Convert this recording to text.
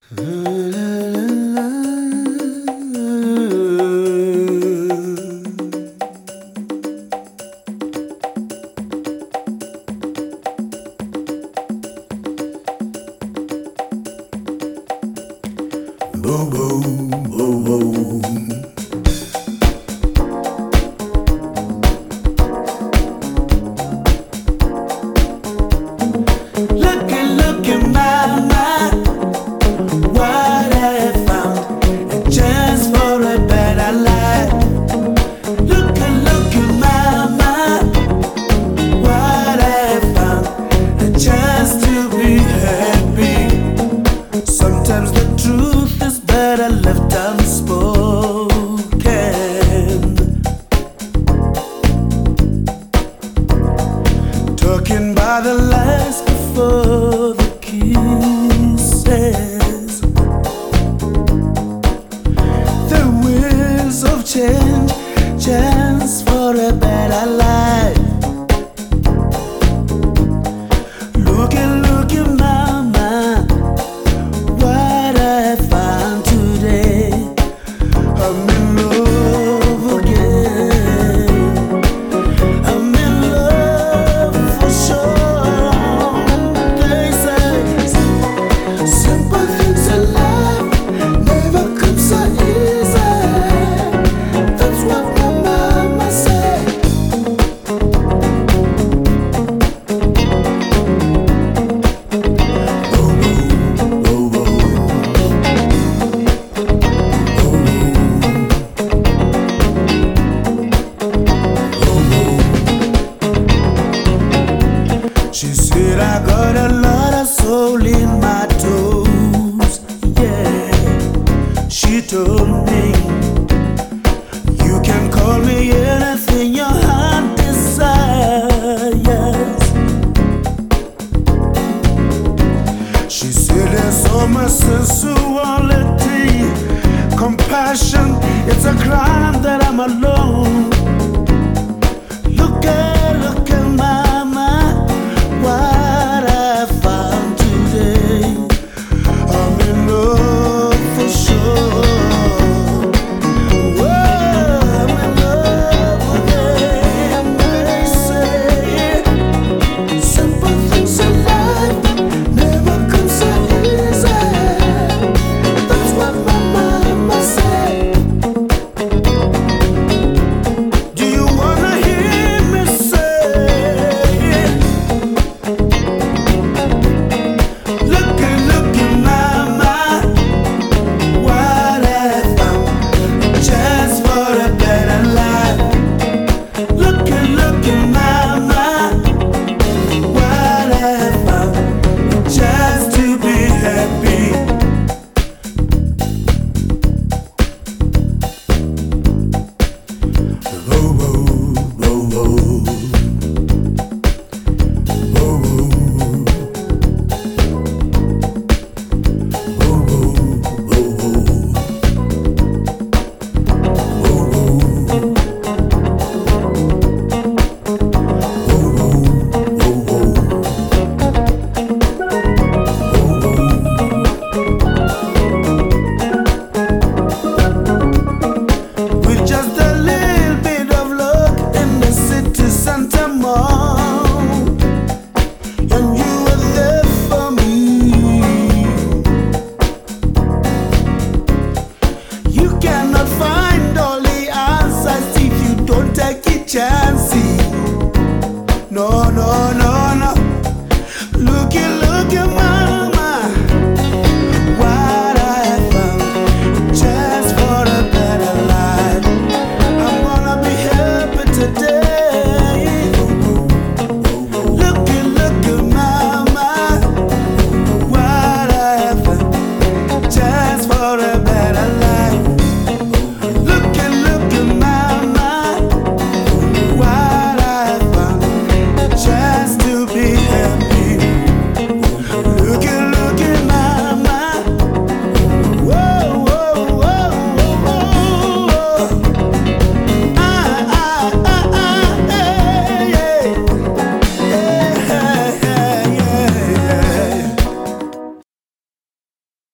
Boom, boom, boom, boom. Looky, mama, what I found, a chance for a better life. Looky, mama, what I found, a chance to be happy. Sometimes the truth is better left unspoken. Talking by the lies before the kisses. The wheels of change, chance for a better life. Looky, mama, what I found today. I'm in love again. I'm in love for sure. They say simple things in life never come so easy. That's what my mama said. She said I got a lot of soul in my toes. Yeah, she told me you can call me anything your heart desires. She said there's so much sensuality, compassion. It's a crime that I'm alone. Look at